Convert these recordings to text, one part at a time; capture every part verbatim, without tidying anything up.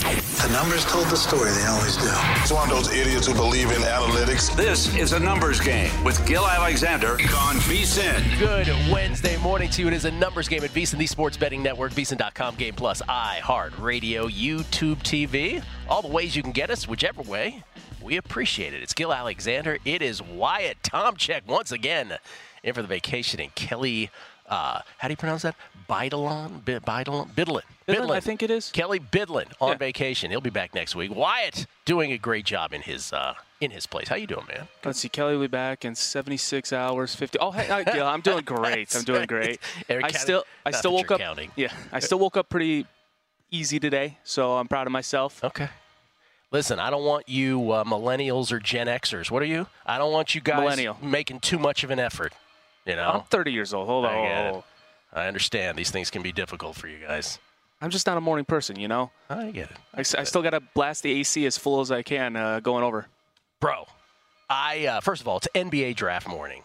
The numbers told the story. They always do. It's one of those idiots who believe in analytics. This is a numbers game with Gil Alexander on VSiN. Good Wednesday morning to you. It is a numbers game at VSiN, the Sports Betting Network, VSiN dot com, Game Plus, iHeartRadio, YouTube T V. All the ways you can get us, whichever way. We appreciate it. It's Gil Alexander. It is Wyatt Tomchek once again in for the vacation. And Kelly, uh, how do you pronounce that? Bidlin? Bidlin? Bidlin. Bidlin, I think it is. Kelly Bidlin on Yeah. vacation. He'll be back next week. Wyatt doing a great job in his uh, in his place. How you doing, man? Let's see. Kelly will be back in seventy-six hours, fifty. Oh, hey, hi, Gil. I'm doing great. I'm doing great. Eric I counting- still, I not still that woke you're up. counting. Yeah, I still woke up pretty easy today, so I'm proud of myself. Okay. Listen, I don't want you uh, millennials or Gen Xers. What are you? I don't want you guys Millennial. making too much of an effort. You know? I'm thirty years old. Hold on. I get hold it. on. I understand. These things can be difficult for you guys. I'm just not a morning person, you know. I get it. I, s- I still got to blast the A C as full as I can uh, going over. Bro, I uh, first of all, it's N B A draft morning.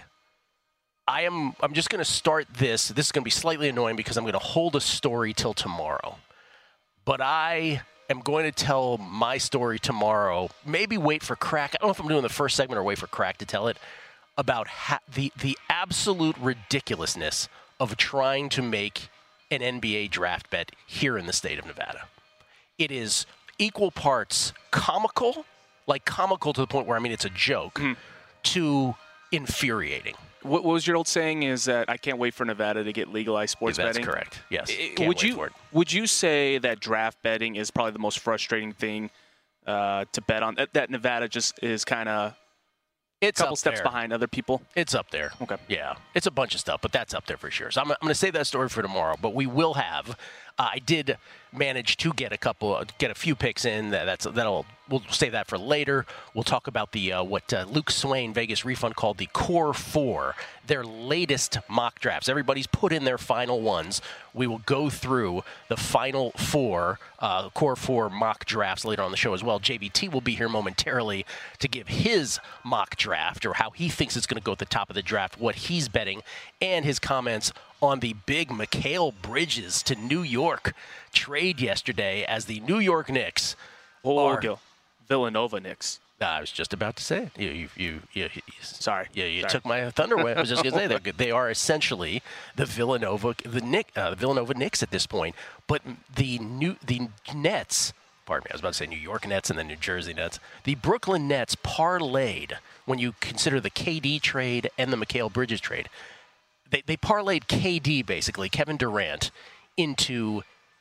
I am I'm just going to start this. This is going to be slightly annoying because I'm going to hold a story till tomorrow. But I am going to tell my story tomorrow. Maybe wait for Crack. I don't know if I'm doing the first segment or wait for Crack to tell it about ha- the the absolute ridiculousness of trying to make an N B A draft bet here in the state of Nevada. It is equal parts comical, like comical to the point where, I mean, it's a joke, Mm-hmm. to infuriating. What, what was your old saying? Is that I can't wait for Nevada to get legalized sports That's betting? correct. Yes. I- Can't would wait you for it. would you say that draft betting is probably the most frustrating thing uh, to bet on? That, that Nevada just is kind of a It's couple up steps there. behind other people. It's up there. Okay. Yeah. It's a bunch of stuff, but that's up there for sure. So I'm, I'm going to save that story for tomorrow, but we will have. Uh, I did manage to get a couple, get a few picks in. That, that's that'll we'll save that for later. We'll talk about the uh, what uh, Luke Swain Vegas Refund called the Core Four, their latest mock drafts. Everybody's put in their final ones. We will go through the final four uh, Core Four mock drafts later on the show as well. J V T will be here momentarily to give his mock draft or how he thinks it's going to go at the top of the draft, what he's betting, and his comments on the big Mikal Bridges to New York trade yesterday as the New York Knicks Whoa, are. Gil. Villanova Knicks. I was just about to say it. You, you, you, you, you Sorry. Yeah, you Sorry. took my thunder away. I was just going to say that they are essentially the Villanova, the Nick, uh, the Villanova Knicks at this point. But the new, the Nets. Pardon me. I was about to say New York Nets and the New Jersey Nets. The Brooklyn Nets parlayed when you consider the K D trade and the Mikal Bridges trade. They they parlayed K D basically, Kevin Durant, into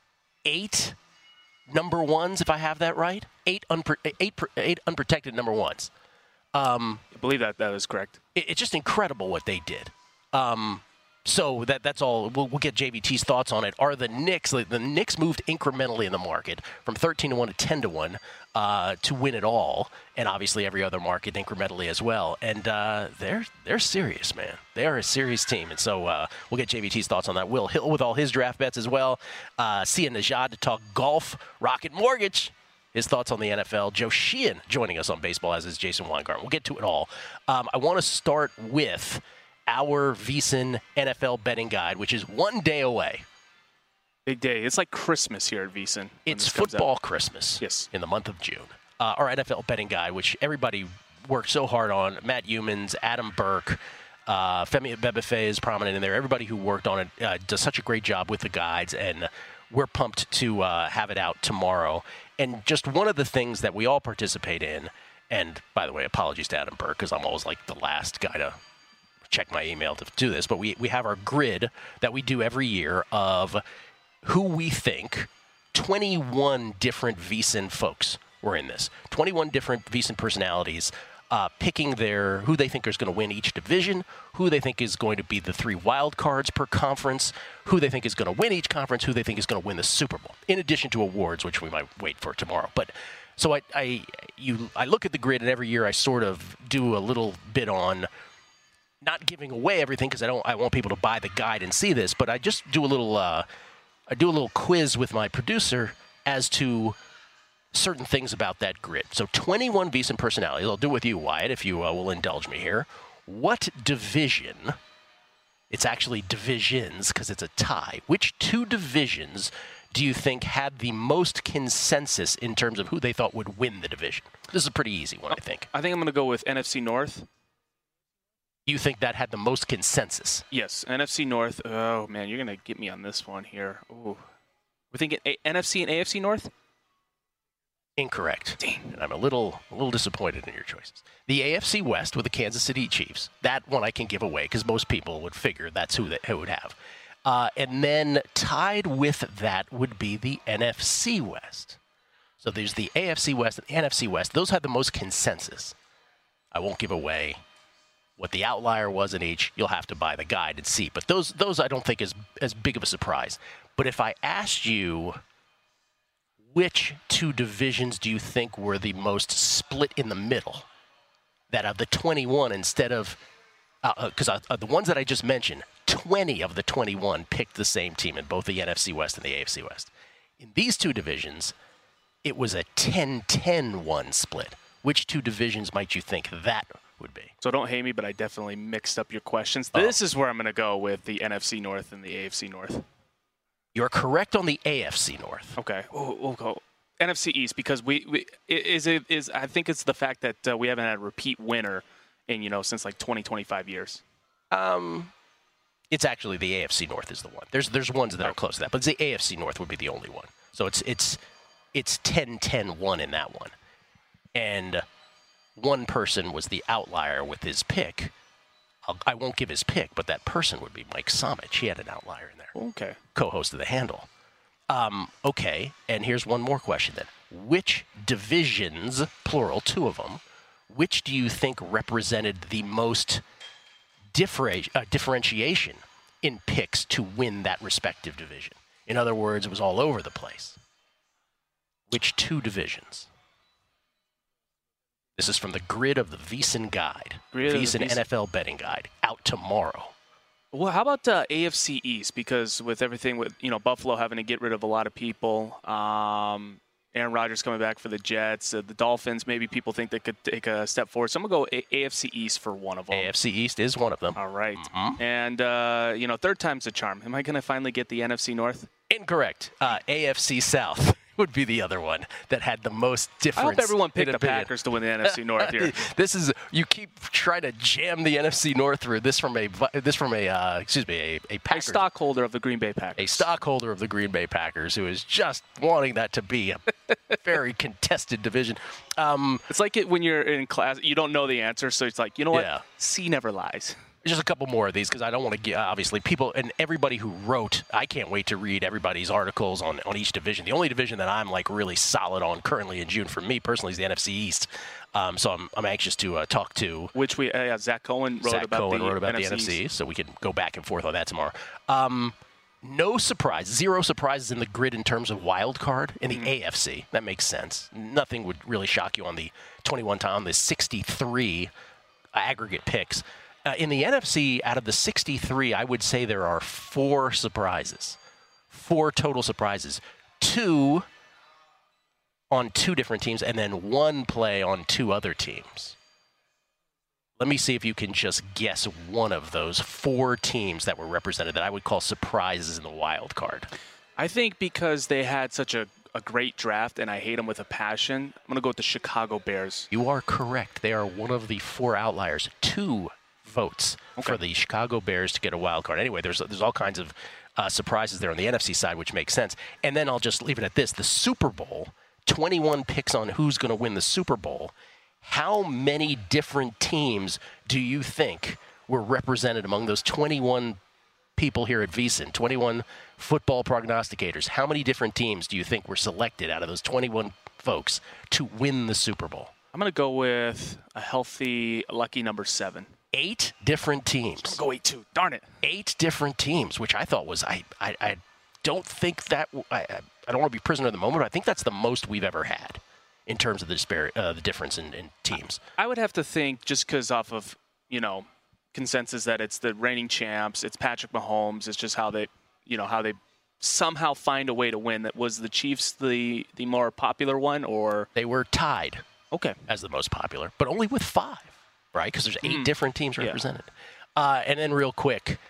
eight number ones, if I have that right. Eight unpro- eight, eight unprotected number ones. Um, I believe that that is correct. it, it's just incredible what they did. Um, so that that's all. We'll, we'll get J V T's thoughts on it. Are the Knicks? The, the Knicks moved incrementally in the market from thirteen to one to ten to one uh, to win it all, and obviously every other market incrementally as well. And uh, they're they're serious, man. They are a serious team, and so uh, we'll get J V T's thoughts on that. Will Hill with all his draft bets as well. Uh, Sia Najad to talk golf. Rocket Mortgage. His thoughts on the N F L. Joe Sheehan joining us on baseball, as is Jason Weingarten. We'll get to it all. Um, I want to start with our VSiN N F L betting guide, which is one day away. Big day. It's like Christmas here at VSiN. when It's this comes out. football Christmas Yes. in the month of June. Uh, our N F L betting guide, which everybody worked so hard on. Matt Humans, Adam Burke, uh, Femi Bebefe is prominent in there. Everybody who worked on it uh, does such a great job with the guides, and we're pumped to uh, have it out tomorrow. And just one of the things that we all participate in, and by the way, apologies to Adam Burke, because I'm always like the last guy to check my email to do this, but we, we have our grid that we do every year of who we think twenty-one different VSiN folks were in this. twenty-one different VSiN personalities uh, picking their who they think is going to win each division, who they think is going to be the three wild cards per conference, who they think is going to win each conference, who they think is going to win the Super Bowl, in addition to awards, which we might wait for tomorrow. But so I, I, you, I look at the grid, and every year I sort of do a little bit on not giving away everything because I don't. I want people to buy the guide and see this, but I just do a little. Uh, I do a little quiz with my producer as to certain things about that grid. So twenty-one VSiN personalities. I'll do it with you, Wyatt, if you uh, will indulge me here. What division? It's actually divisions because it's a tie. Which two divisions do you think had the most consensus in terms of who they thought would win the division? This is a pretty easy one, I think. I think I'm going to go with N F C North. You think that had the most consensus? Yes, N F C North. Oh, man, you're going to get me on this one here. Ooh. We're thinking a- N F C and A F C North? Incorrect. Dang. And I'm a little a little disappointed in your choices. The A F C West with the Kansas City Chiefs, that one I can give away because most people would figure that's who they who would have. Uh, and then tied with that would be the N F C West. So there's the A F C West and the N F C West. Those had the most consensus. I won't give away what the outlier was in each. You'll have to buy the guide and see. But those those I don't think is as big of a surprise. But if I asked you, which two divisions do you think were the most split in the middle? That of the twenty-one, instead of, because uh, uh, the ones that I just mentioned, twenty of the twenty-one picked the same team in both the N F C West and the A F C West. In these two divisions, it was a ten ten one split. Which two divisions might you think that would be? So don't hate me, but I definitely mixed up your questions. Oh. This is where I'm going to go with the N F C North and the A F C North. You're correct on the A F C North. Okay, we'll, we'll go N F C East because we, we is it is I think it's the fact that uh, we haven't had a repeat winner in you know since like twenty, twenty-five years. Um, it's actually the A F C North is the one. There's there's ones that are close to that, but the A F C North would be the only one. So it's it's it's ten ten one in that one, and one person was the outlier with his pick. I'll, I won't give his pick, but that person would be Mike Somich. He had an outlier in there. Okay. Co-host of The Handle. Um, okay, and here's one more question then. Which divisions, plural, two of them, which do you think represented the most differ- uh, differentiation in picks to win that respective division? In other words, it was all over the place. Which two divisions? This is from the grid of the VSiN Guide. Grid of the VSiN VSiN. N F L Betting Guide, out tomorrow. Well, how about uh, A F C East? Because with everything with you know Buffalo having to get rid of a lot of people, um, Aaron Rodgers coming back for the Jets, uh, the Dolphins. Maybe people think they could take a step forward. So I'm gonna go a- AFC East for one of them. A F C East is one of them. All right. Mhm. And uh, you know, third time's a charm. Am I gonna finally get the N F C North? Incorrect. Uh, A F C South would be the other one that had the most I difference. hope everyone picked in the opinion. Packers to win the N F C North here. This is you keep trying to jam the N F C North through this from a this from a uh, excuse me a a, A Packers, stockholder of the Green Bay Packers. a stockholder of the Green Bay Packers who is just wanting that to be a very contested division. Um, It's like it when you're in class, you don't know the answer, so it's like, you know what? Yeah. C never lies. Just a couple more of these because I don't want to get, obviously, people and everybody who wrote, I can't wait to read everybody's articles on, on each division. The only division that I'm like really solid on currently in June for me personally is the N F C East. Um, so I'm, I'm anxious to uh, talk to Which we, uh, yeah, Zach Cohen wrote Zach about, Cohen the, wrote about N F C the N F C East. East, so we can go back and forth on that tomorrow. Um, no surprise, zero surprises in the grid in terms of wild card in the Mm-hmm. A F C. That makes sense. Nothing would really shock you on the twenty-one time, on the sixty-three aggregate picks. Uh, in the N F C, out of the sixty-three, I would say there are four surprises. Four total surprises. Two on two different teams, and then one play on two other teams. Let me see if you can just guess one of those four teams that were represented that I would call surprises in the wild card. I think because they had such a, a great draft, and I hate them with a passion, I'm going to go with the Chicago Bears. You are correct. They are one of the four outliers. Two votes Okay. for the Chicago Bears to get a wild card. Anyway, there's there's all kinds of uh, surprises there on the N F C side, which makes sense. And then I'll just leave it at this. The Super Bowl, twenty-one picks on who's going to win the Super Bowl. How many different teams do you think were represented among those twenty-one people here at VSiN, twenty-one football prognosticators? How many different teams do you think were selected out of those twenty-one folks to win the Super Bowl? I'm going to go with a healthy, lucky number seven. Eight different teams. Go eight two. Darn it. Eight different teams, which I thought was I I, I don't think that I I don't want to be prisoner of the moment. But I think that's the most we've ever had in terms of the dispar- uh, the difference in, in teams. I would have to think, just because off of, you know, consensus that it's the reigning champs, it's Patrick Mahomes, it's just how they, you know, how they somehow find a way to win. That was the Chiefs the the more popular one, or They were tied okay. as the most popular, but only with five, right? Because there's eight Mm. different teams Yeah. represented. Uh, and then real quick,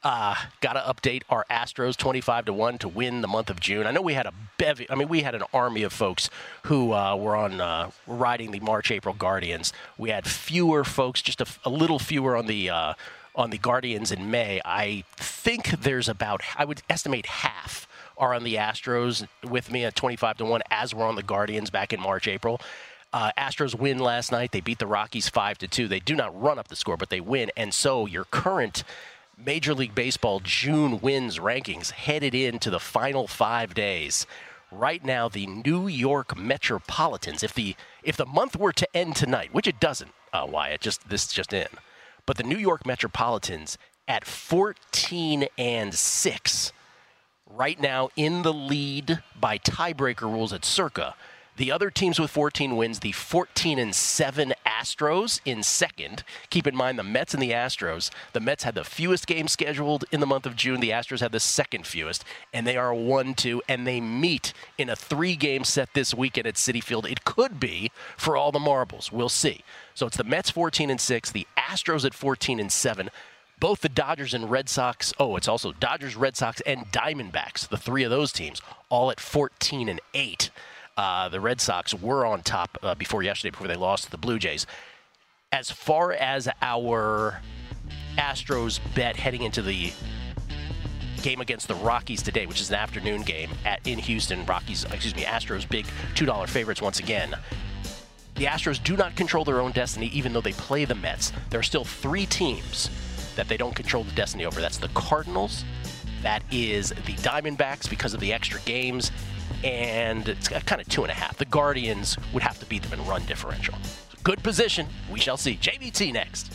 Uh, got to update our Astros twenty-five to one to win the month of June. I know we had a bevy. I mean, we had an army of folks who uh, were on uh, riding the March April Guardians. We had fewer folks, just a, a little fewer on the uh, on the Guardians in May. I think there's about, I would estimate half are on the Astros with me at twenty-five to one, as we're on the Guardians back in March April. Uh, Astros win last night. They beat the Rockies five to two. They do not run up the score, but they win. And so your current Major League Baseball June wins rankings headed into the final five days. Right now, the New York Metropolitans, if the if the month were to end tonight, which it doesn't, uh, Wyatt, just this just in, but the New York Metropolitans at fourteen and six, right now in the lead by tiebreaker rules at Circa. The other teams with fourteen wins, the fourteen and seven Astros in second. Keep in mind the Mets and the Astros. The Mets had the fewest games scheduled in the month of June. The Astros had the second fewest, and they are one two, and they meet in a three-game set this weekend at Citi Field. It could be for all the marbles. We'll see. So it's the Mets fourteen and six, the Astros at fourteen and seven. Both the Dodgers and Red Sox, oh, it's also Dodgers, Red Sox, and Diamondbacks, the three of those teams, all at fourteen and eight. Uh, the Red Sox were on top uh, before yesterday, before they lost to the Blue Jays. As far as our Astros bet heading into the game against the Rockies today, which is an afternoon game at in Houston, Rockies, excuse me, Astros big two dollar favorites once again. The Astros do not control their own destiny, even though they play the Mets. There are still three teams that they don't control the destiny over. That's the Cardinals, that is the Diamondbacks because of the extra games, and it's kind of two and a half. The Guardians would have to beat them in run differential. Good position. We shall see. J V T next.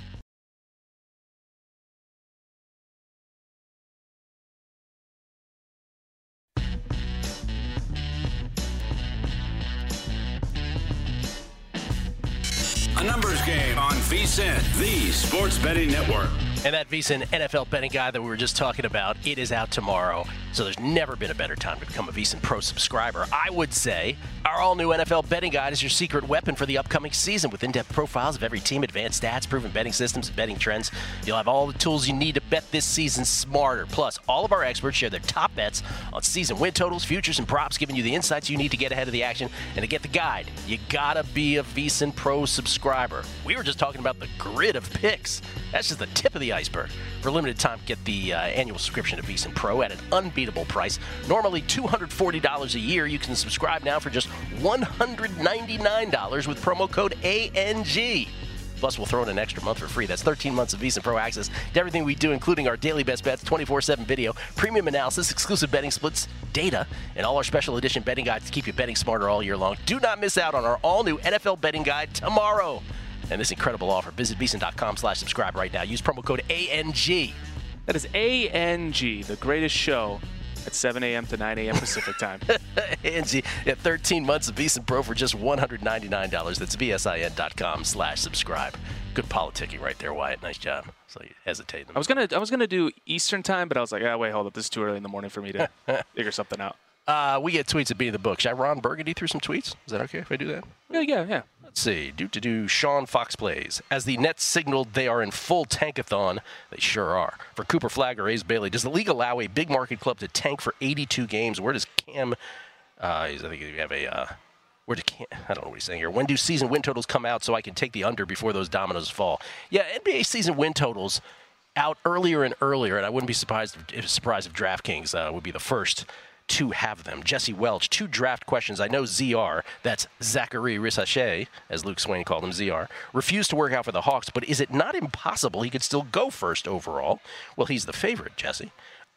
A numbers game on VSiN, the sports betting network. And that VSiN N F L betting guide that we were just talking about, it is out tomorrow. So there's never been a better time to become a VSiN Pro subscriber. I would say our all-new N F L betting guide is your secret weapon for the upcoming season, with in-depth profiles of every team, advanced stats, proven betting systems, and betting trends. You'll have all the tools you need to bet this season smarter. Plus, all of our experts share their top bets on season win totals, futures, and props, giving you the insights you need to get ahead of the action. And to get the guide, you gotta be a VSiN Pro subscriber. We were just talking about the grid of picks. That's just the tip of the iceberg. For a limited time, get the uh, annual subscription to VSiN Pro at an unbeatable price. Normally two hundred forty dollars a year. You can subscribe now for just one hundred ninety-nine dollars with promo code A N G. Plus, we'll throw in an extra month for free. That's thirteen months of VSiN Pro access to everything we do, including our daily best bets, twenty-four seven video, premium analysis, exclusive betting splits, data, and all our special edition betting guides to keep you betting smarter all year long. Do not miss out on our all-new N F L betting guide tomorrow. And this incredible offer, visit VSiN.com slash subscribe right now. Use promo code A N G. That is A N G, the greatest show at seven a.m. to nine a.m. Pacific time. A N G, at thirteen months of VSiN Pro for just one hundred ninety-nine dollars. That's VSIN.com slash subscribe. Good politicking right there, Wyatt. Nice job. So you hesitated. I was gonna, I was gonna do Eastern time, but I was like, ah, wait, hold up, this is too early in the morning for me to figure something out. Uh, we get tweets at Beating the Book. Should I Ron Burgundy through some tweets? Is that okay if I do that? Yeah, yeah, yeah. Let's see. Do to do. Sean Fox plays. As the Nets signaled they are in full tankathon, they sure are. For Cooper Flagg or Ace Bailey, does the league allow a big market club to tank for eighty-two games? Where does Cam? Uh, I think you have a. Uh, where do Cam? I don't know what he's saying here. When do season win totals come out so I can take the under before those dominoes fall? Yeah, N B A season win totals out earlier and earlier, and I wouldn't be surprised if surprised if DraftKings uh, would be the first to have them. Jesse Welch, two draft questions. I know Z R, that's Zachary Rissache, as Luke Swain called him, Z R, refused to work out for the Hawks, but is it not impossible he could still go first overall? Well, he's the favorite, Jesse.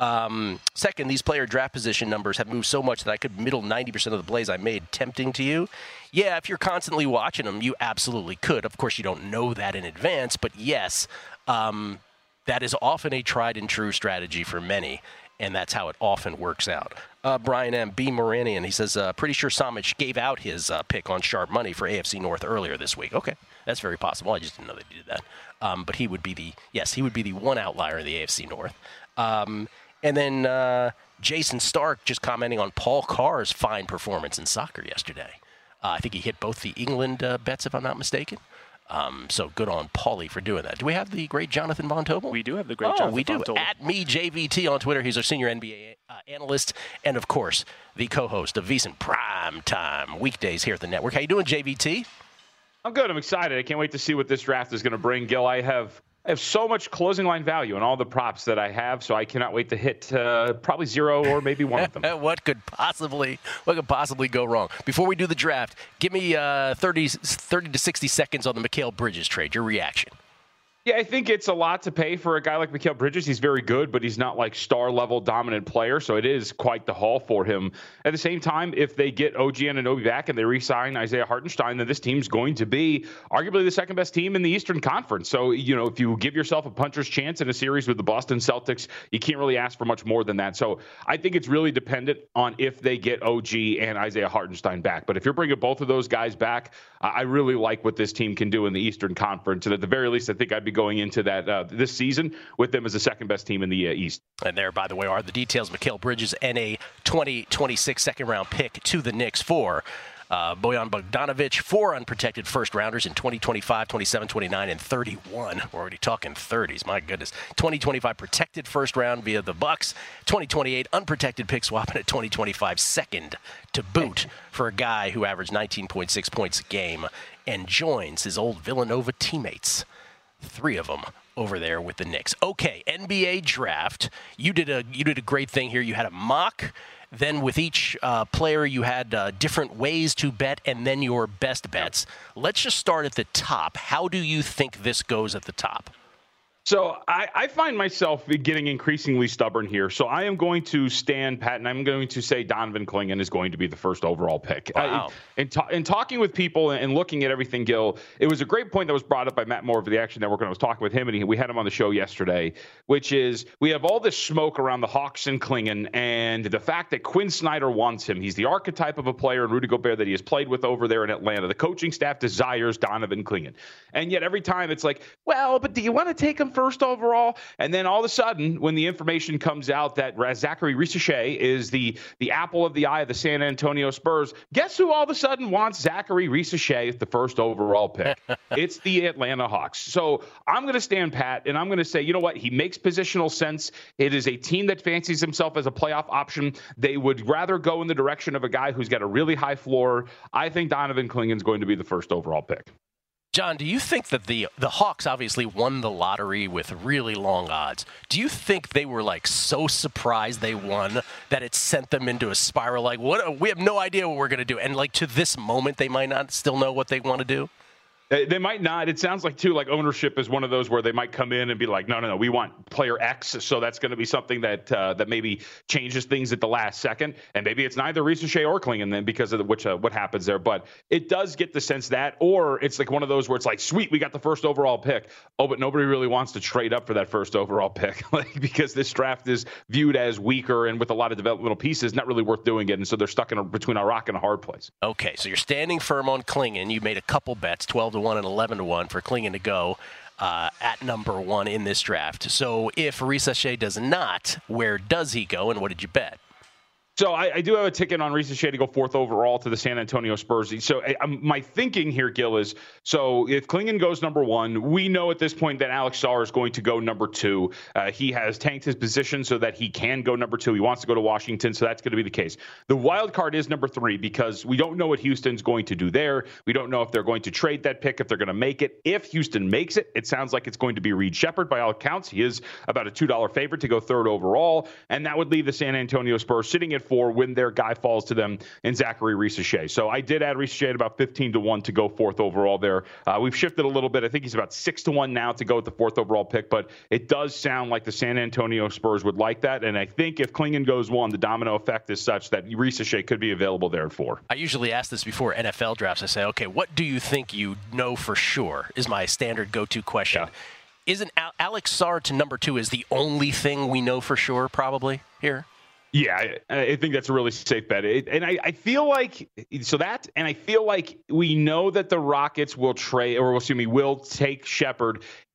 Um, second, these player draft position numbers have moved so much that I could middle ninety percent of the plays I made tempting to you. Yeah, if you're constantly watching them, you absolutely could. Of course, you don't know that in advance, but yes, um, that is often a tried and true strategy for many. And that's how it often works out. Uh, Brian M. B. Moranian, he says, uh, pretty sure Samich gave out his uh, pick on sharp money for A F C North earlier this week. Okay, that's very possible. I just didn't know they did that. Um, but he would be the, yes, he would be the one outlier in the A F C North. Um, and then uh, Jason Stark just commenting on Paul Carr's fine performance in soccer yesterday. Uh, I think he hit both the England uh, bets, if I'm not mistaken. Um, so good on Paulie for doing that. Do we have the great Jonathan Von Tobel? We do have the great oh, Jonathan we do. Von Tobel. At me, J V T on Twitter. He's our senior N B A uh, analyst and, of course, the co-host of VSiN Prime Time weekdays here at the network. How you doing, J V T? I'm good. I'm excited. I can't wait to see what this draft is going to bring. Gil, I have I have so much closing line value in all the props that I have, so I cannot wait to hit uh, probably zero or maybe one of them. what could possibly what could possibly go wrong? Before we do the draft, give me uh, thirty, thirty to sixty seconds on the Mikal Bridges trade. Your reaction? Yeah, I think it's a lot to pay for a guy like Mikal Bridges. He's very good, but he's not like star-level dominant player, so it is quite the haul for him. At the same time, if they get O G Anunoby back and they re-sign Isaiah Hartenstein, then this team's going to be arguably the second-best team in the Eastern Conference. So, you know, if you give yourself a puncher's chance in a series with the Boston Celtics, you can't really ask for much more than that. So I think it's really dependent on if they get O G and Isaiah Hartenstein back. But if you're bringing both of those guys back, I really like what this team can do in the Eastern Conference. And at the very least, I think I'd be going into that uh, this season with them as the second best team in the uh, East. And there, by the way, are the details. Mikal Bridges and a twenty twenty-six second round pick to the Knicks for uh, Bojan Bogdanovic, four unprotected first rounders in twenty twenty-five, twenty-seven, twenty-nine, and thirty-one. We're already talking thirties. My goodness. twenty twenty-five protected first round via the Bucks. twenty twenty-eight unprotected pick swap and a twenty twenty-five second to boot for a guy who averaged nineteen point six points a game and joins his old Villanova teammates. Three of them over there with the Knicks. Okay, N B A draft. You did a you did a great thing here. You had a mock. Then with each uh, player, you had uh, different ways to bet, and then your best bets. Let's just start at the top. How do you think this goes at the top? So I, I find myself getting increasingly stubborn here. So I am going to stand pat, and I'm going to say Donovan Clingan is going to be the first overall pick. Wow. I, in, ta- in talking with people and looking at everything, Gil, it was a great point that was brought up by Matt Moore of the Action Network, and I was talking with him, and he, we had him on the show yesterday, which is we have all this smoke around the Hawks and Clingan, and the fact that Quinn Snyder wants him. He's the archetype of a player in Rudy Gobert that he has played with over there in Atlanta. The coaching staff desires Donovan Clingan. And yet every time it's like, well, but do you want to take him first overall? And then all of a sudden, when the information comes out that Zachary Risacher is the, the apple of the eye of the San Antonio Spurs, guess who all of a sudden wants Zachary Risacher at the first overall pick? It's the Atlanta Hawks. So I'm going to stand pat, and I'm going to say, you know what? He makes positional sense. It is a team that fancies himself as a playoff option. They would rather go in the direction of a guy who's got a really high floor. I think Donovan Clingan is going to be the first overall pick. John, do you think that the the Hawks obviously won the lottery with really long odds? Do you think they were like so surprised they won that it sent them into a spiral? Like, what? We have no idea what we're going to do. And like to this moment, they might not still know what they want to do. They might not. It sounds like, too, like ownership is one of those where they might come in and be like, no, no, no, we want player X. So that's going to be something that uh, that maybe changes things at the last second. And maybe it's neither Risacher or Clingan then because of the, which uh, what happens there. But it does get the sense that, or it's like one of those where it's like, sweet, we got the first overall pick. Oh, but nobody really wants to trade up for that first overall pick like because this draft is viewed as weaker and with a lot of developmental pieces, not really worth doing it. And so they're stuck in a, between a rock and a hard place. Okay, so you're standing firm on Clingan. You made a couple bets, twelve to one and eleven to one for Clingan to go uh, at number one in this draft. So if Risacher does not, where does he go, and what did you bet? So I, I do have a ticket on Risacher to go fourth overall to the San Antonio Spurs. So I, I'm, my thinking here, Gil, is so if Clingan goes number one, we know at this point that Alex Sarr is going to go number two. Uh, he has tanked his position so that he can go number two. He wants to go to Washington, so that's going to be the case. The wild card is number three because we don't know what Houston's going to do there. We don't know if they're going to trade that pick, if they're going to make it. If Houston makes it, it sounds like it's going to be Reed Shepherd by all accounts. He is about a two dollar favorite to go third overall, and that would leave the San Antonio Spurs sitting at four when their guy falls to them in Zachary Risacher. So I did add Risacher at about fifteen to one to go fourth overall there. Uh, we've shifted a little bit. I think he's about six to one now to go with the fourth overall pick, but it does sound like the San Antonio Spurs would like that. And I think if Clingan goes one, the domino effect is such that Risacher could be available there at four. I usually ask this before N F L drafts. I say, okay, what do you think you know for sure is my standard go-to question. Yeah. Isn't Al- Alex Sarr to number two is the only thing we know for sure probably here? Yeah, I, I think that's a really safe bet. It, and I, I feel like, so that, and I feel like we know that the Rockets will trade, or excuse me, will take Shepherd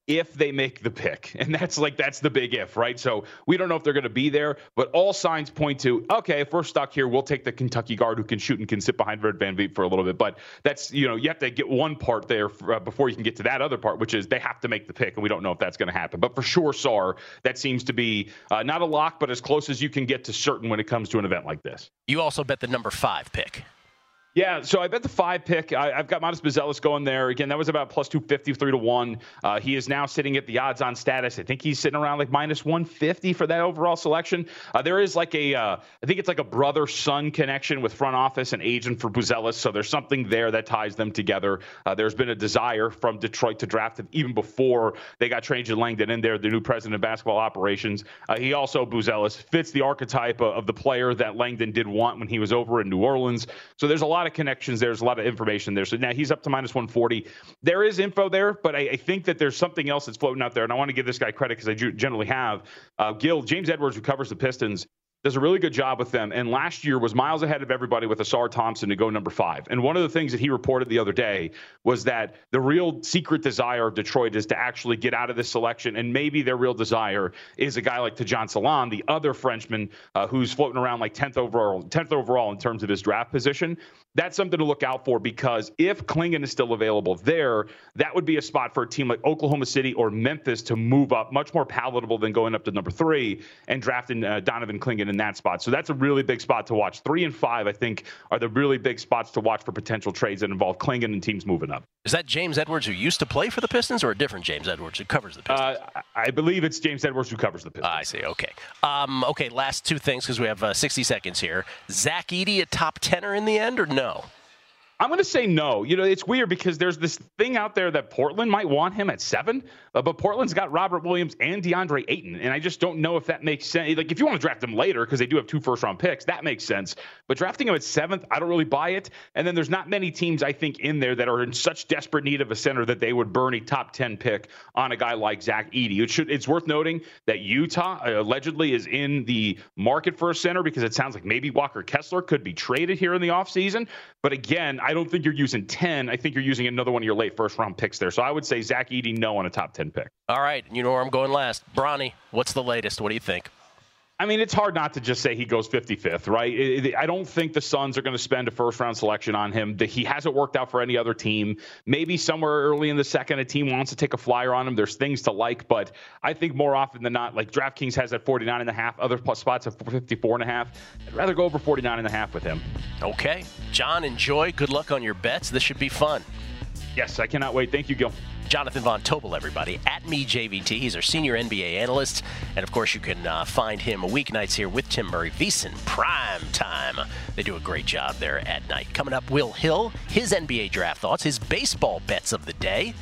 if they make the pick. And that's like, that's the big if, right? So we don't know if they're going to be there, but all signs point to, okay, if we're stuck here, we'll take the Kentucky guard who can shoot and can sit behind Red Van Vliet for a little bit. But that's, you know, you have to get one part there for, uh, before you can get to that other part, which is they have to make the pick, and we don't know if that's going to happen. But for sure, Sarr, that seems to be uh, not a lock, but as close as you can get to certain when it comes to an event like this. You also bet the number five pick. Yeah, so I bet the five pick. I, I've got Modest Buzelis going there. Again, that was about plus two fifty, three to one. Uh, he is now sitting at the odds-on status. I think he's sitting around like minus one fifty for that overall selection. Uh, there is like a, uh, I think it's like a brother-son connection with front office and agent for Buzelis. So there's something there that ties them together. Uh, there's been a desire from Detroit to draft him even before they got Trajan Langdon in there, the new president of basketball operations. Uh, he also, Buzelis, fits the archetype of, of the player that Langdon did want when he was over in New Orleans. So there's a lot of connections. There's a lot of information there. So now he's up to minus one forty. There is info there, but I, I think that there's something else that's floating out there, and I want to give this guy credit because I generally have. Uh, Gil, James Edwards, who covers the Pistons, does a really good job with them. And last year was miles ahead of everybody with Ausar Thompson to go number five. And one of the things that he reported the other day was that the real secret desire of Detroit is to actually get out of this selection. And maybe their real desire is a guy like Tajon Salam, the other Frenchman uh, who's floating around like tenth overall, tenth overall in terms of his draft position. That's something to look out for, because if Clingan is still available there, that would be a spot for a team like Oklahoma City or Memphis to move up, much more palatable than going up to number three and drafting uh, Donovan Clingan in that spot. So that's a really big spot to watch. Three and five, I think, are the really big spots to watch for potential trades that involve Clingan and teams moving up. Is that James Edwards who used to play for the Pistons, or a different James Edwards who covers the Pistons? Uh, I believe it's James Edwards who covers the Pistons. I see. Okay. Um, okay, last two things because we have uh, sixty seconds here. Zach Edey a top tenner in the end, or no? I'm going to say no. You know, it's weird because there's this thing out there that Portland might want him at seven, uh, but Portland's got Robert Williams and DeAndre Ayton, and I just don't know if that makes sense. Like, if you want to draft him later because they do have two first-round picks, that makes sense. But drafting him at seventh, I don't really buy it. And then there's not many teams, I think, in there that are in such desperate need of a center that they would burn a top ten pick on a guy like Zach Edey. It should, it's worth noting that Utah uh, allegedly is in the market for a center because it sounds like maybe Walker Kessler could be traded here in the offseason. But again, I don't think you're using ten. I think you're using another one of your late first round picks there. So I would say Zach Edey, no on a top ten pick. All right. You know where I'm going last. Bronny, what's the latest? What do you think? I mean, it's hard not to just say he goes fifty-fifth, right? It, it, I don't think the Suns are going to spend a first-round selection on him. The, he hasn't worked out for any other team. Maybe somewhere early in the second, a team wants to take a flyer on him. There's things to like, but I think more often than not, like DraftKings has at forty-nine and a half, other plus spots at fifty-four and a half. I'd rather go over forty-nine and a half with him. Okay. John, enjoy. Good luck on your bets. This should be fun. Yes, I cannot wait. Thank you, Gil. Jonathan Von Tobel, everybody, at me J V T. He's our senior N B A analyst. And, of course, you can uh, find him weeknights here with Tim Murray, VSiN Prime Time. They do a great job there at night. Coming up, Will Hill, his N B A draft thoughts, his baseball bets of the day.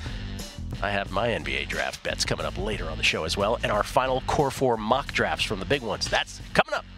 I have my N B A draft bets coming up later on the show as well. And our final Core four mock drafts from the big ones. That's coming up.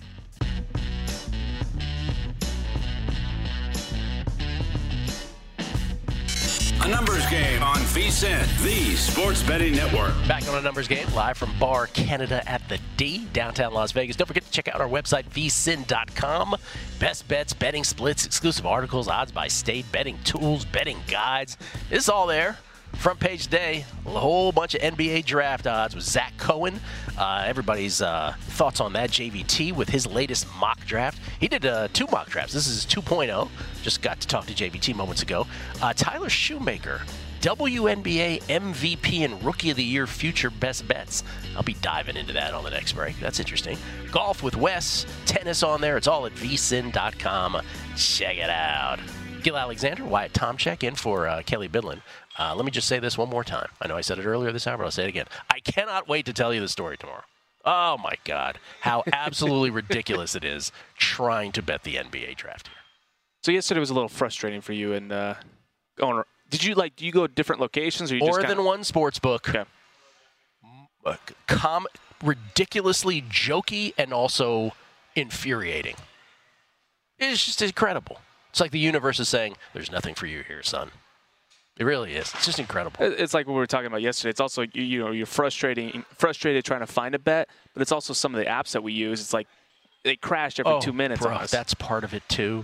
A numbers game on VSiN, the sports betting network. Back on a numbers game, live from Bar Canada at the D, downtown Las Vegas. Don't forget to check out our website, V S I N dot com. Best bets, betting splits, exclusive articles, odds by state, betting tools, betting guides. It's all there. Front page today, a whole bunch of N B A draft odds with Zach Cohen. Uh, everybody's uh, thoughts on that, J V T, with his latest mock draft. He did uh, two mock drafts. This is two point oh. Just got to talk to J V T moments ago. Uh, Tyler Shoemaker, W N B A M V P and Rookie of the Year future best bets. I'll be diving into that on the next break. That's interesting. Golf with Wes, tennis on there. It's all at V S I N dot com. Check it out. Gil Alexander, Wyatt Tomchek in for uh, Kelly Bidlin. Uh, let me just say this one more time. I know I said it earlier this hour, but I'll say it again. I cannot wait to tell you the story tomorrow. Oh, my God. How absolutely ridiculous it is trying to bet the N B A draft here. So yesterday was a little frustrating for you. And uh, going, did you, like, do you go to different locations? Or you More just than kinda... one sports book. Okay. Uh, com- ridiculously jokey and also infuriating. It's just incredible. It's like the universe is saying, there's nothing for you here, son. It really is. It's just incredible. It's like what we were talking about yesterday. It's also, you, you know, you're frustrating, frustrated trying to find a bet, but it's also some of the apps that we use. It's like they crash every oh, two minutes bro, on us. That's part of it, too.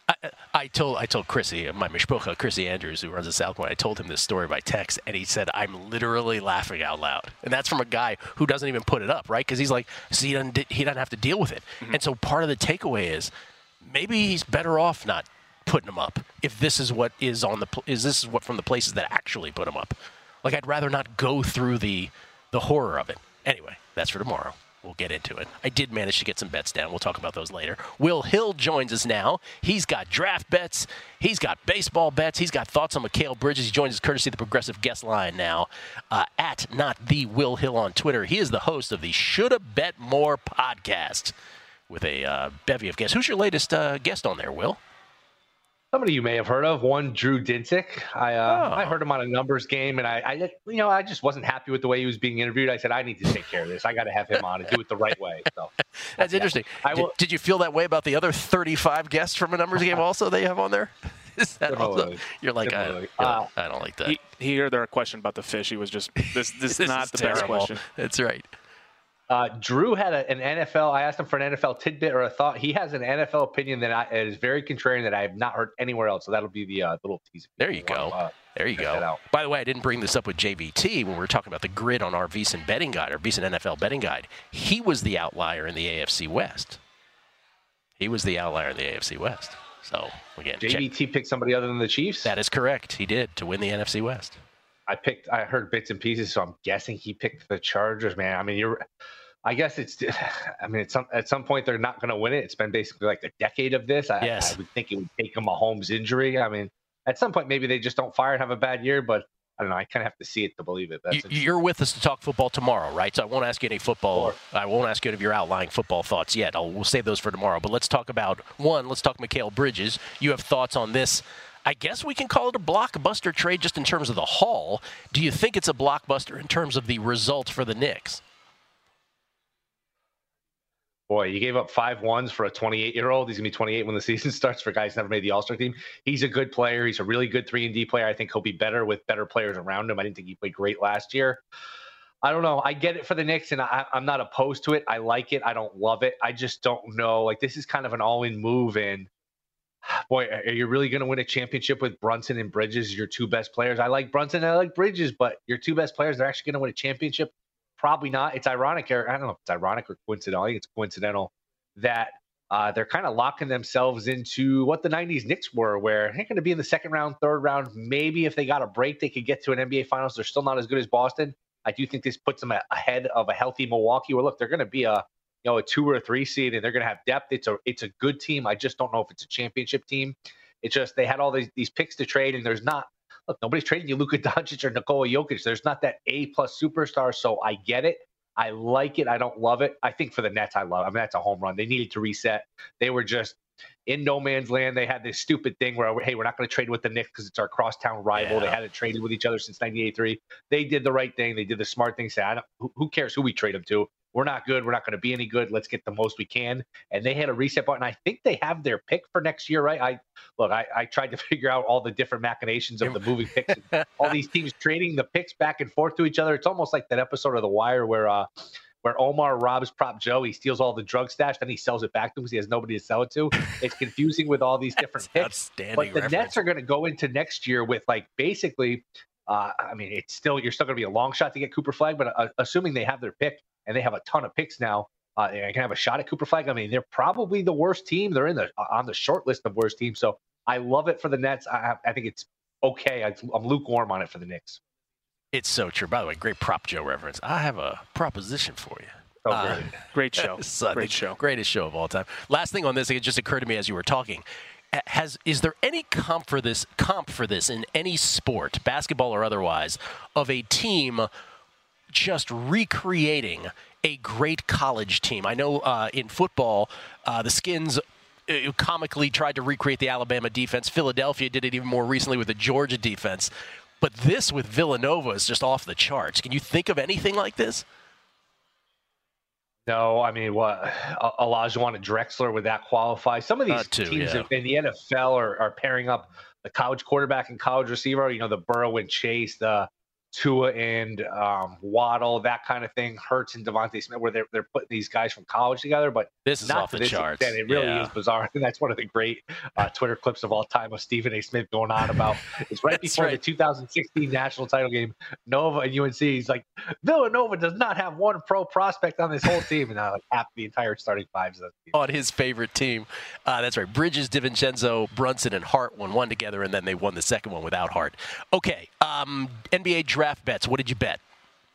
I, I told I told Chrissy, my mishpocha, Chrissy Andrews, who runs the South Point, I told him this story by text, and he said, I'm literally laughing out loud. And that's from a guy who doesn't even put it up, right? Because he's like, see, he doesn't, he doesn't have to deal with it. Mm-hmm. And so part of the takeaway is maybe he's better off not putting him up if this is what is on the is this is what from the places that actually put him up. Like, I'd rather not go through the the horror of it. Anyway, that's for tomorrow. We'll get into it. I did manage to get some bets down. We'll talk about those later. Will Hill joins us now. He's got draft bets. He's got baseball bets. He's got thoughts on Mikal Bridges. He joins us courtesy of the Progressive Guest Line now uh, at not the Will Hill on Twitter. He is the host of the Shoulda Bet More podcast with a uh, bevy of guests. Who's your latest uh, guest on there, Will? Somebody you may have heard of, one Drew Dinsick. I uh, Oh. I heard him on a numbers game, and I, I, you know, I just wasn't happy with the way he was being interviewed. I said, I need to take care of this. I got to have him on and do it the right way. So That's yeah. interesting. I Did, will, did you feel that way about the other thirty-five guests from a numbers game also that you have on there? Is that also, Similarly. you're like, I, Similarly. you're Uh, like, I don't like that. He, he heard their question about the fish. He was just, this, this, is not is the best terrible. question. That's right. Uh, Drew had a, an N F L. I asked him for an N F L tidbit or a thought. He has an N F L opinion that I, is very contrarian that I have not heard anywhere else. So that'll be the uh, little teaser. There you go. Uh, There you check that go. out. By the way, I didn't bring this up with J V T when we were talking about the grid on our VEASAN betting guide, our VEASAN N F L betting guide. He was the outlier in the A F C West. He was the outlier in the A F C West. So, again, J V T check. picked somebody other than the Chiefs. That is correct. He did to win the N F C West. I picked. I heard bits and pieces, so I'm guessing he picked the Chargers. Man, I mean, you're. I guess it's. I mean, at some at some point they're not going to win it. It's been basically like a decade of this. I, Yes. I would think it would take them a Mahomes injury. I mean, at some point maybe they just don't fire and have a bad year, but I don't know. I kind of have to see it to believe it. That's You, you're with us to talk football tomorrow, right? So I won't ask you any football. Sure. I won't ask you any of your outlying football thoughts yet. I'll, we'll save those for tomorrow. But let's talk about, one, let's talk Mikal Bridges. You have thoughts on this. I guess we can call it a blockbuster trade just in terms of the haul. Do you think it's a blockbuster in terms of the result for the Knicks? Boy, you gave up five ones for a twenty-eight-year-old. He's going to be twenty-eight when the season starts for guys who never made the All-Star team. He's a good player. He's a really good three and D player. I think he'll be better with better players around him. I didn't think he played great last year. I don't know. I get it for the Knicks, and I, I'm not opposed to it. I like it. I don't love it. I just don't know. Like, this is kind of an all-in move, and boy, are you really going to win a championship with Brunson and Bridges, your two best players? I like Brunson and I like Bridges, but your two best players, they're actually going to win a championship? Probably not. It's ironic, or I don't know if it's ironic or coincidental. I think it's coincidental that uh, they're kind of locking themselves into what the nineties Knicks were, where they're going to be in the second round, third round. Maybe if they got a break, they could get to an N B A Finals. They're still not as good as Boston. I do think this puts them ahead of a healthy Milwaukee, where, look, they're going to be a you know a two or a three seed, and they're going to have depth. It's a it's a good team. I just don't know if it's a championship team. It's just they had all these, these picks to trade, and there's not. Look, nobody's trading you Luka Doncic or Nikola Jokic. There's not that A-plus superstar, so I get it. I like it. I don't love it. I think for the Nets, I love it. I mean, that's a home run. They needed to reset. They were just in no man's land. They had this stupid thing where, hey, we're not going to trade with the Knicks because it's our crosstown rival. Yeah. They hadn't traded with each other since nineteen eighty-three. They did the right thing. They did the smart thing. Say, I don't, who, who cares who we trade them to? We're not good. We're not going to be any good. Let's get the most we can. And they had a reset button. I think they have their pick for next year, right? I look, I, I tried to figure out all the different machinations of the moving picks. All these teams trading the picks back and forth to each other. It's almost like that episode of The Wire where uh, where Omar robs Prop Joe. He steals all the drug stash, then he sells it back to him because he has nobody to sell it to. It's confusing with all these different picks. Outstanding But the reference. Nets are going to go into next year with, like, basically, uh, I mean, it's still you're still going to be a long shot to get Cooper Flag, but uh, assuming they have their pick and they have a ton of picks now, uh, they can have a shot at Cooper Flag. I mean, they're probably the worst team. They're in the on the short list of worst teams. So I love it for the Nets. I, I think it's okay. I, I'm lukewarm on it for the Knicks. It's so true. By the way, great Prop Joe reference. I have a proposition for you. So Uh, great. Great show. It's, uh, Great the show. Greatest show of all time. Last thing on this, it just occurred to me as you were talking. Has is there any comp for this comp for this in any sport, basketball or otherwise, of a team just recreating a great college team? I know uh, in football, uh, the Skins uh, comically tried to recreate the Alabama defense. Philadelphia did it even more recently with the Georgia defense. But this with Villanova is just off the charts. Can you think of anything like this? No, I mean, what Olajuwon and Drexler, would that qualify? Some of these Uh, too, teams yeah. in the N F L are, are pairing up the college quarterback and college receiver. You know, the Burrow and Chase, the Tua and um, Waddle, that kind of thing, Hurts and Devontae Smith, where they're, they're putting these guys from college together, but this is not off the this charts. extent. It really yeah. is bizarre. And that's one of the great uh, Twitter clips of all time of Stephen A. Smith going on about it's right before right. the two thousand sixteen national title game, Nova and U N C. He's like, Villanova does not have one pro prospect on this whole team. And now like half the entire starting fives of that team. On his favorite team. Uh, that's right. Bridges, DiVincenzo, Brunson, and Hart won one together, and then they won the second one without Hart. Okay. Um, N B A draft bets. What did you bet?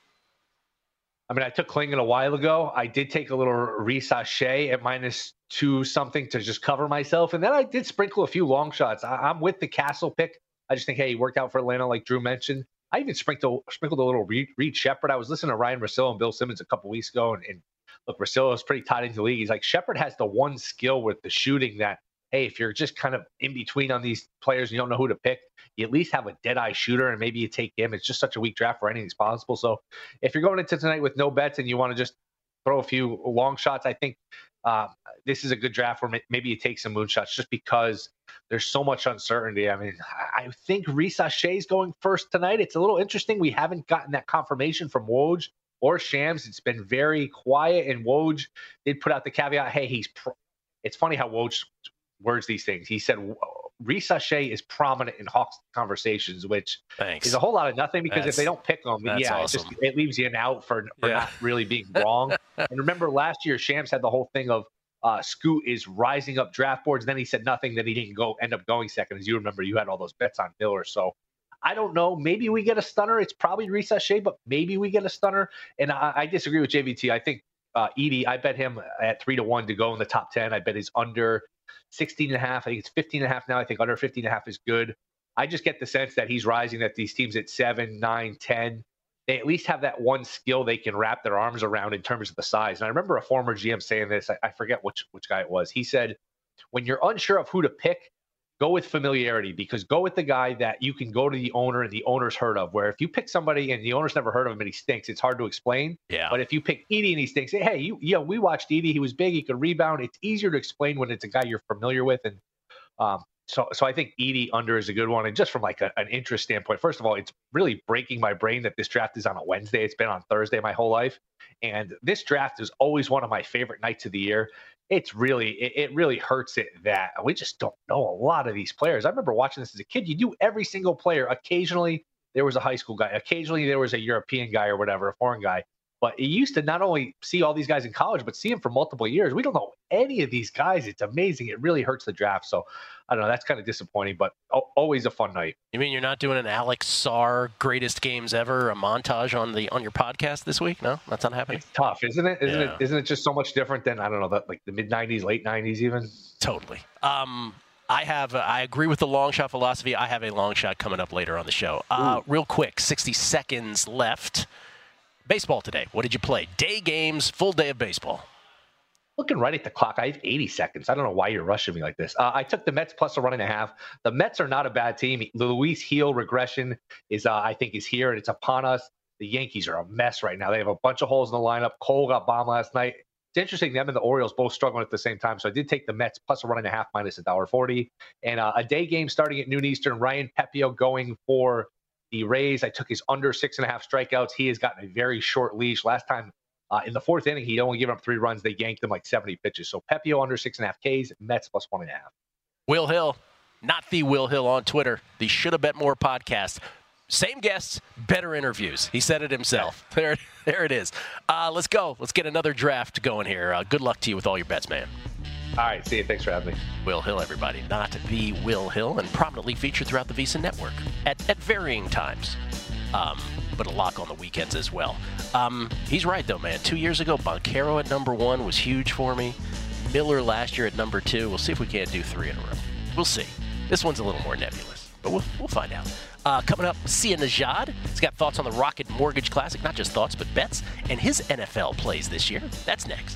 I mean, I took Klingon a while ago. I did take a little Risa Shea at minus two something to just cover myself. And then I did sprinkle a few long shots. I, I'm with the Castle pick. I just think, hey, he worked out for Atlanta like Drew mentioned. I even sprinkled, sprinkled a little Reed, Reed Shepherd. I was listening to Ryan Russillo and Bill Simmons a couple weeks ago. And, and look, Russillo is pretty tied into the league. He's like, Shepherd has the one skill with the shooting that, hey, if you're just kind of in between on these players and you don't know who to pick, you at least have a dead-eye shooter, and maybe you take him. It's just such a weak draft for anything's possible. So if you're going into tonight with no bets and you want to just throw a few long shots, I think uh, this is a good draft where maybe you take some moonshots just because there's so much uncertainty. I mean, I think Risa Shea's going first tonight. It's a little interesting. We haven't gotten that confirmation from Woj or Shams. It's been very quiet, and Woj did put out the caveat, hey, he's pro- – it's funny how Woj – words these things. He said Risa Shea is prominent in Hawks conversations, which Thanks. is a whole lot of nothing because that's, if they don't pick them, yeah, awesome. it just it leaves you an out for, for yeah. not really being wrong. And remember last year, Shams had the whole thing of uh, Scoot is rising up draft boards. Then he said nothing. Then he didn't go end up going second. As you remember, you had all those bets on Miller. So I don't know. Maybe we get a stunner. It's probably Risa Shea, but maybe we get a stunner. And I, I disagree with J V T. I think uh, Edey, I bet him at three to one to go in the top ten. I bet he's under sixteen and a half. I think it's fifteen and a half now. I think under fifteen and a half is good. I just get the sense that he's rising, that these teams at seven, nine, ten, they at least have that one skill they can wrap their arms around in terms of the size. And I remember a former G M saying this. I, I forget which, which guy it was. He said, when you're unsure of who to pick, go with familiarity, because go with the guy that you can go to the owner and the owner's heard of, where if you pick somebody and the owner's never heard of him and he stinks, it's hard to explain. Yeah. But if you pick Edey and he stinks, hey, you, yeah, we watched Edey. He was big. He could rebound. It's easier to explain when it's a guy you're familiar with. And um, so, so I think Edey under is a good one. And just from like a, an interest standpoint, first of all, it's really breaking my brain that this draft is on a Wednesday. It's been on Thursday my whole life. And this draft is always one of my favorite nights of the year. It's really, it, it really hurts it that we just don't know a lot of these players. I remember watching this as a kid. You knew every single player. Occasionally there was a high school guy. Occasionally there was a European guy or whatever, a foreign guy. But you used to not only see all these guys in college, but see them for multiple years. We don't know any of these guys. It's amazing. It really hurts the draft. So I don't know. That's kind of disappointing, but always a fun night. You mean you're not doing an Alex Sarr greatest games ever, a montage on the on your podcast this week? No, that's not happening. It's tough, isn't it? Isn't yeah. it? Isn't it just so much different than I don't know, the, like the mid nineties, late nineties, even? Totally. Um, I have. Uh, I agree with the long shot philosophy. I have a long shot coming up later on the show. Uh, real quick, sixty seconds left. Baseball today. What did you play? Day games, full day of baseball. Looking right at the clock, I have eighty seconds. I don't know why you're rushing me like this. Uh, I took the Mets plus a run and a half. The Mets are not a bad team. The Luis Gil regression is, uh, I think, is here, and it's upon us. The Yankees are a mess right now. They have a bunch of holes in the lineup. Cole got bombed last night. It's interesting, them and the Orioles both struggling at the same time. So I did take the Mets plus a run and a half minus one dollar forty. And uh, a day game starting at noon Eastern. Ryan Pepiot going for the Rays. I took his under six and a half strikeouts. He has gotten a very short leash. Last time uh, in the fourth inning, he'd only given up three runs. They yanked him like seventy pitches. So Pepiot under six and a half Ks, Mets plus one and a half. Will Hill, not the Will Hill on Twitter. The Shoulda Bet More podcast. Same guests, better interviews. He said it himself. There, there it is. Uh, let's go. Let's get another draft going here. Uh, good luck to you with all your bets, man. All right, see you. Thanks for having me. Will Hill, everybody. Not the Will Hill, and prominently featured throughout the VSiN network at, at varying times, um, but a lock on the weekends as well. Um, he's right, though, man. Two years ago, Boncaro at number one was huge for me. Miller last year at number two. We'll see if we can't do three in a row. We'll see. This one's a little more nebulous, but we'll, we'll find out. Uh, coming up, Sia Nejad. He's got thoughts on the Rocket Mortgage Classic, not just thoughts, but bets, and his N F L plays this year. That's next.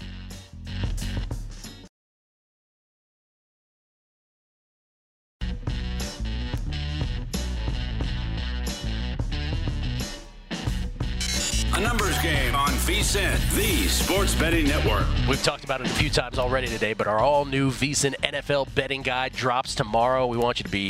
A numbers game on VSiN, the sports betting network. We've talked about it a few times already today, but our all-new VSiN N F L betting guide drops tomorrow. We want you to be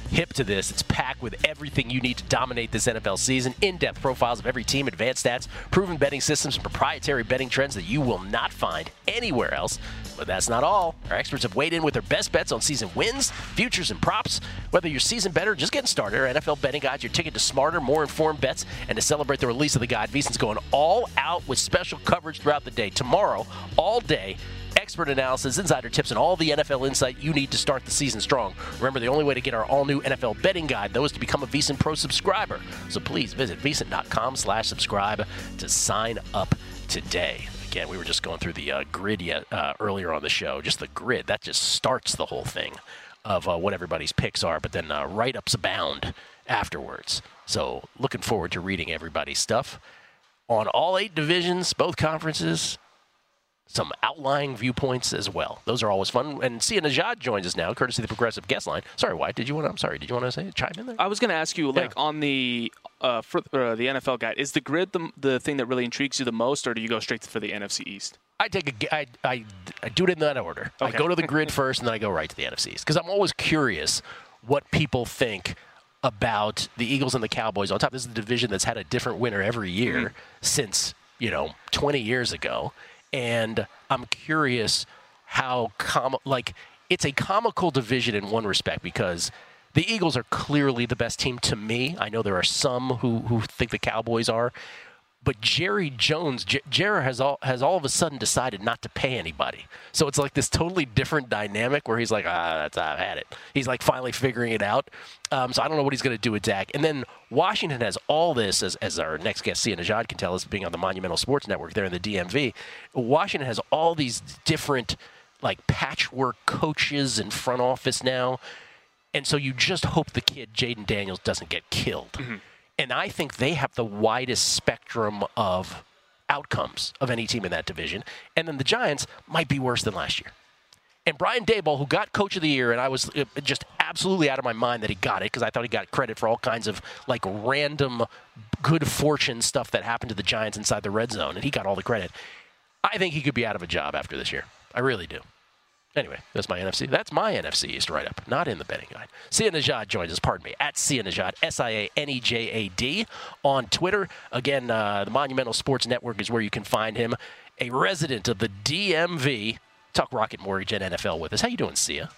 hip to this. It's packed with everything you need to dominate this N F L season. In-depth profiles of every team, advanced stats, proven betting systems, and proprietary betting trends that you will not find anywhere else. But that's not all. Our experts have weighed in with their best bets on season wins, futures, and props. Whether you're season bettor or just getting started, our N F L Betting Guide's your ticket to smarter, more informed bets. And to celebrate the release of the guide, VSiN's going all out with special coverage throughout the day. Tomorrow, all day, expert analysis, insider tips, and all the N F L insight you need to start the season strong. Remember, the only way to get our all-new N F L Betting Guide, though, is to become a VSiN Pro subscriber. So please visit VSiN.com slash subscribe to sign up today. Again, we were just going through the uh, grid yet, uh, earlier on the show. Just the grid. That just starts the whole thing of uh, what everybody's picks are, but then uh, write-ups abound afterwards. So looking forward to reading everybody's stuff on all eight divisions, both conferences, some outlying viewpoints as well. Those are always fun. And Sia Nejad joins us now, courtesy of the Progressive Guest Line. Sorry, Wyatt, did you want to, I'm sorry, did you want to say, chime in there? I was going to ask you, like, yeah. on the uh, for, uh, the N F L guide, is the grid the, the thing that really intrigues you the most, or do you go straight for the N F C East? I take a, I, I, I do it in that order. Okay. I go to the grid first, and then I go right to the N F C East. Because I'm always curious what people think about the Eagles and the Cowboys. On top, this is a division that's had a different winner every year mm-hmm. since, you know, twenty years ago. And I'm curious how, com- like, it's a comical division in one respect because the Eagles are clearly the best team to me. I know there are some who, who think the Cowboys are. But Jerry Jones, J- Jerry has all has all of a sudden decided not to pay anybody. So it's like this totally different dynamic where he's like, ah, that's I've had it. He's like finally figuring it out. Um, so I don't know what he's going to do with Dak. And then Washington has all this, as, as our next guest, Sia Nejad, can tell us, being on the Monumental Sports Network there in the D M V. Washington has all these different like patchwork coaches and front office now. And so you just hope the kid, Jaden Daniels, doesn't get killed. Mm-hmm. And I think they have the widest spectrum of outcomes of any team in that division. And then the Giants might be worse than last year. And Brian Daboll, who got Coach of the Year, and I was just absolutely out of my mind that he got it because I thought he got credit for all kinds of like random good fortune stuff that happened to the Giants inside the red zone, and he got all the credit. I think he could be out of a job after this year. I really do. Anyway, that's my N F C. That's my N F C East write-up, not in the betting guide. Sia Nejad joins us, pardon me, at Sia Nejad, S I A N E J A D, on Twitter. Again, uh, the Monumental Sports Network is where you can find him. A resident of the D M V. Talk Rocket Mortgage and N F L with us. How you doing, Sia?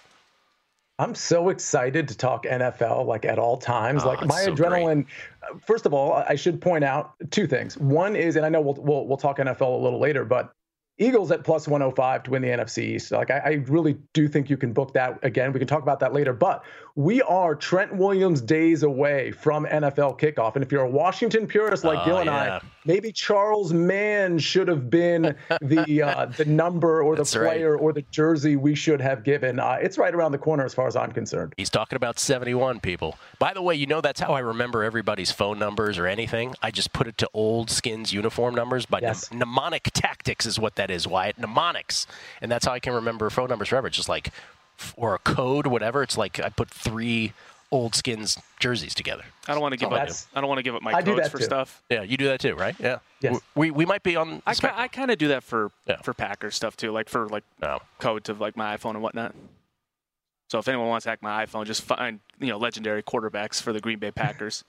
I'm so excited to talk N F L, like, at all times. Oh, like, my so adrenaline, great. First of all, I should point out two things. One is, and I know we'll, we'll, we'll talk N F L a little later, but Eagles at plus one oh five to win the N F C East. Like, I, I really do think you can book that again. We can talk about that later. But we are Trent Williams days away from N F L kickoff. And if you're a Washington purist like oh, Gil and yeah. I, maybe Charles Mann should have been the uh, the number or the That's player right. or the jersey we should have given. Uh, it's right around the corner as far as I'm concerned. He's talking about seventy-one, people. By the way, you know that's how I remember everybody's phone numbers or anything. I just put it to old Skins uniform numbers. But yes. mnemonic tactics is what that is, Wyatt. Mnemonics. And that's how I can remember phone numbers forever. It's just like, or a code, whatever. It's like I put three old Skins jerseys together. I don't want to give Oh, up. that's- I don't want to give up my I do codes that for too. stuff. Yeah, you do that too, right? Yeah. Yes. We we might be on. The I spec- I kind of do that for Yeah. for Packers stuff too, like for like No. codes of like my iPhone and whatnot. So if anyone wants to hack my iPhone, just find you know legendary quarterbacks for the Green Bay Packers.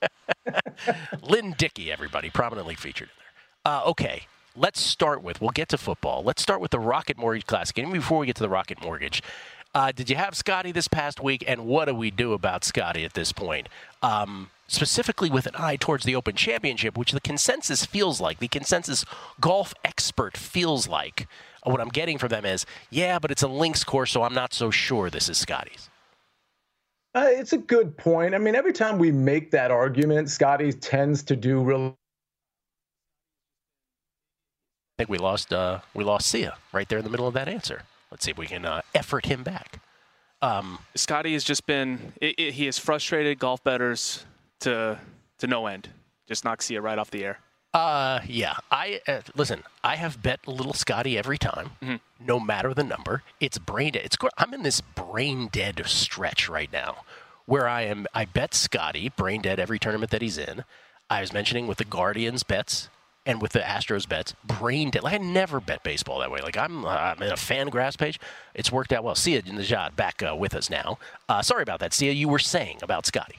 Lynn Dickey, everybody, prominently featured in there. Uh, okay, let's start with, we'll get to football. Let's start with the Rocket Mortgage Classic. And before we get to the Rocket Mortgage, uh, did you have Scotty this past week, and what do we do about Scotty at this point? Um, specifically with an eye towards the Open Championship, which the consensus feels like, the consensus golf expert feels like, uh, what I'm getting from them is, yeah, but it's a links course, so I'm not so sure this is Scotty's. Uh, it's a good point. I mean, every time we make that argument, Scotty tends to do real. I think we lost uh, we lost Sia right there in the middle of that answer. Let's see if we can uh, effort him back. Um, Scotty has just been it, it, he has frustrated golf bettors to to no end. Just knocks you right off the air. uh, yeah, I uh, listen. I have bet little Scotty every time, Mm-hmm. no matter the number. It's brain dead. It's I'm in this brain dead stretch right now, where I am. I bet Scotty brain dead every tournament that he's in. I was mentioning with the Guardians bets, And with the Astros bets, brain dead. Like, I never bet baseball that way. Like, I'm, uh, I'm in a Fangraphs page. It's worked out well. Sia Nejad back uh, with us now. Uh, sorry about that, Sia. You were saying about Scotty.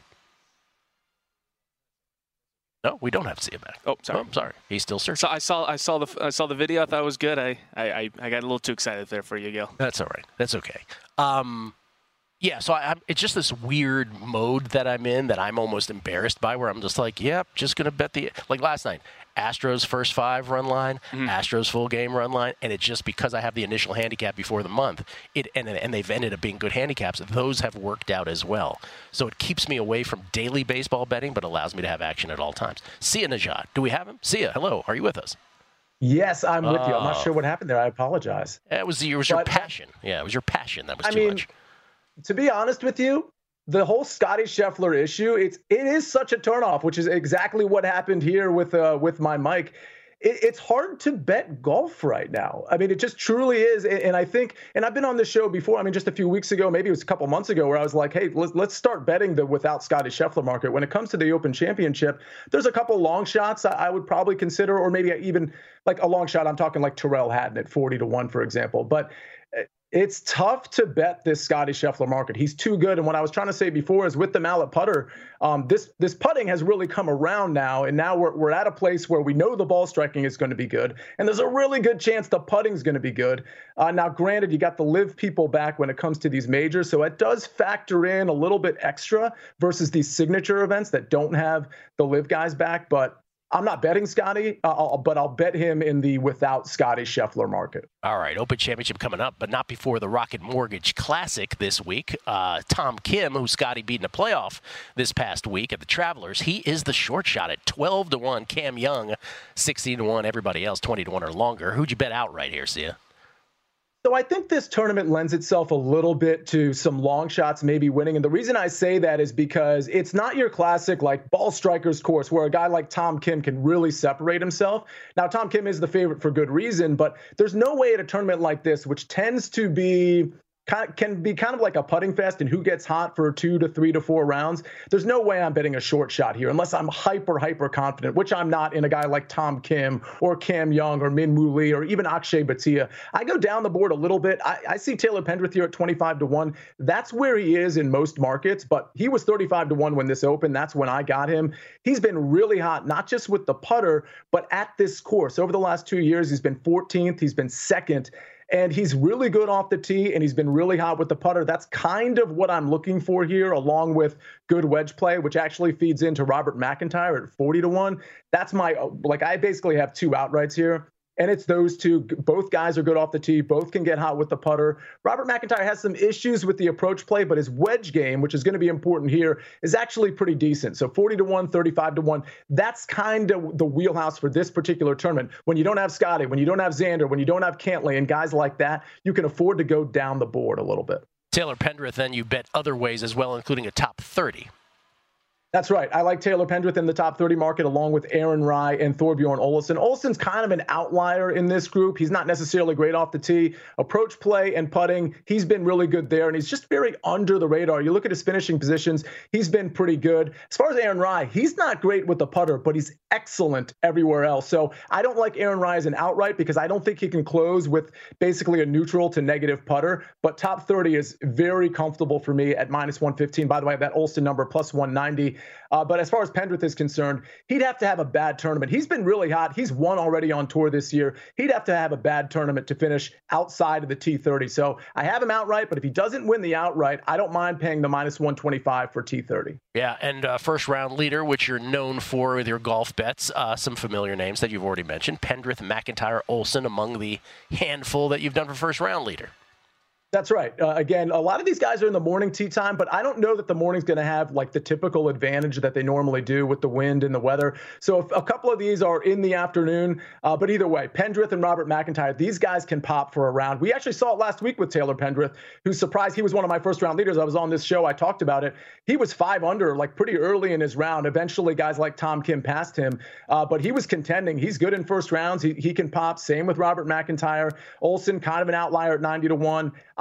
No, we don't have Sia back. Oh, sorry. Oh, sorry. He's still searching. So I saw I saw the I saw the video. I thought it was good. I I, I got a little too excited there for you, Gil. That's all right. That's okay. Um, yeah, so I, I'm, it's just this weird mode that I'm in that I'm almost embarrassed by, where I'm just like, yep, just going to bet the – like last night, Astros first five run line, mm-hmm. Astros full game run line, and it's just because I have the initial handicap before the month, it and, and they've ended up being good handicaps, those have worked out as well. So it keeps me away from daily baseball betting, but allows me to have action at all times. Sia Nejad, do we have him? Sia, hello, are you with us? Yes, I'm with uh, you. I'm not sure what happened there. I apologize. It was, it was your but, passion. Yeah, it was your passion. That was I too mean, much. To be honest with you, the whole Scotty Scheffler issue, it's it is such a turnoff, which is exactly what happened here with uh, with my mic. It, it's hard to bet golf right now. I mean, it just truly is. And I think, and I've been on this show before, I mean, just a few weeks ago, maybe it was a couple months ago, where I was like, hey, let's, let's start betting the without Scotty Scheffler market. When it comes to the Open Championship, there's a couple long shots I, I would probably consider, or maybe even like a long shot. I'm talking like Tyrrell Hatton at forty to one, for example. But it's tough to bet this Scotty Scheffler market. He's too good. And what I was trying to say before is with the mallet putter, um, this this putting has really come around now. And now we're, we're at a place where we know the ball striking is going to be good. And there's a really good chance the putting is going to be good. Uh, now, granted, you got the live people back when it comes to these majors. So it does factor in a little bit extra versus these signature events that don't have the live guys back. But I'm not betting Scotty, uh, I'll, but I'll bet him in the without Scotty Scheffler market. All right, Open Championship coming up, but not before the Rocket Mortgage Classic this week. Uh, Tom Kim, who Scotty beat in a playoff this past week at the Travelers, he is the short shot at twelve to one. Cam Young, sixteen to one. Everybody else, twenty to one or longer. Who'd you bet outright here, Sia? So I think this tournament lends itself a little bit to some long shots maybe winning. And the reason I say that is because it's not your classic like ball strikers course where a guy like Tom Kim can really separate himself. Now, Tom Kim is the favorite for good reason, but there's no way at a tournament like this, which tends to be kind of, can be kind of like a putting fest and who gets hot for two to three to four rounds. There's no way I'm betting a short shot here unless I'm hyper, hyper confident, which I'm not in a guy like Tom Kim or Cam Young or Min Woo Lee or even Akshay Bhatia. I go down the board a little bit. I, I see Taylor Pendrith here at twenty-five to one. That's where he is in most markets, but he was thirty-five to one when this opened. That's when I got him. He's been really hot, not just with the putter, but at this course. Over the last two years, he's been fourteenth. He's been second. And he's really good off the tee, and he's been really hot with the putter. That's kind of what I'm looking for here, along with good wedge play, which actually feeds into Robert McIntyre at forty to one. That's my, like, I basically have two outrights here. And it's those two. Both guys are good off the tee. Both can get hot with the putter. Robert McIntyre has some issues with the approach play, but his wedge game, which is going to be important here, is actually pretty decent. So forty to one, thirty-five to one. That's kind of the wheelhouse for this particular tournament. When you don't have Scotty, when you don't have Xander, when you don't have Cantlay and guys like that, you can afford to go down the board a little bit. Taylor Pendrith, then you bet other ways as well, including a top thirty. That's right. I like Taylor Pendrith in the top thirty market, along with Aaron Rai and Thorbjorn Olesen. Olesen's kind of an outlier in this group. He's not necessarily great off the tee. Approach play and putting, he's been really good there, and he's just very under the radar. You look at his finishing positions, he's been pretty good. As far as Aaron Rai, he's not great with the putter, but he's excellent everywhere else. So I don't like Aaron Rai as an outright because I don't think he can close with basically a neutral to negative putter. But top thirty is very comfortable for me at minus one fifteen. By the way, that Olsen number plus one ninety. Uh, but as far as Pendrith is concerned, he'd have to have a bad tournament. He's been really hot. He's won already on tour this year. He'd have to have a bad tournament to finish outside of the T thirty. So I have him outright, but if he doesn't win the outright, I don't mind paying the minus one twenty-five for T thirty. Yeah, and uh, first round leader, which you're known for with your golf bets, uh, some familiar names that you've already mentioned. Pendrith, McIntyre, Olsen among the handful that you've done for first round leader. That's right. Uh, again, a lot of these guys are in the morning tee time, but I don't know that the morning's going to have like the typical advantage that they normally do with the wind and the weather. So if a couple of these are in the afternoon, uh, but either way, Pendrith and Robert McIntyre, these guys can pop for a round. We actually saw it last week with Taylor Pendrith, who's surprised. He was one of my first round leaders. I was on this show. I talked about it. He was five under like pretty early in his round. Eventually, guys like Tom Kim passed him, uh, but he was contending. He's good in first rounds. He, he can pop. Same with Robert McIntyre. Olsen, kind of an outlier at ninety to one.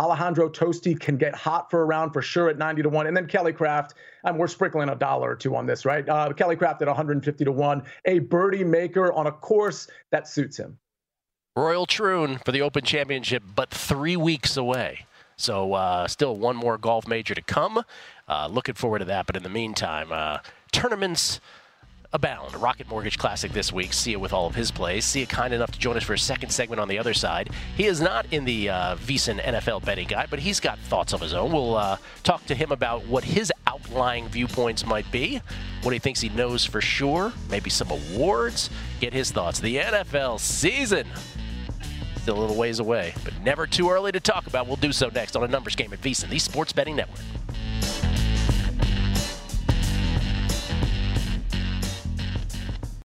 Alejandro Tosti can get hot for a round for sure at ninety to one. And then Kelly Craft, and we're sprinkling a dollar or two on this, right? Uh, Kelly Craft at one hundred fifty to one, a birdie maker on a course that suits him. Royal Troon for the Open Championship, but three weeks away. So uh, still one more golf major to come. Uh, looking forward to that. But in the meantime, uh, tournaments abound. Rocket Mortgage Classic this week. Sia with all of his plays. Sia kind enough to join us for a second segment on the other side. He is not in the uh, VSiN N F L betting guide, but he's got thoughts of his own. We'll uh, talk to him about what his outlying viewpoints might be, what he thinks he knows for sure, maybe some awards. Get his thoughts. The N F L season still a little ways away, but never too early to talk about. We'll do so next on A Numbers Game at VSiN, the Sports Betting Network.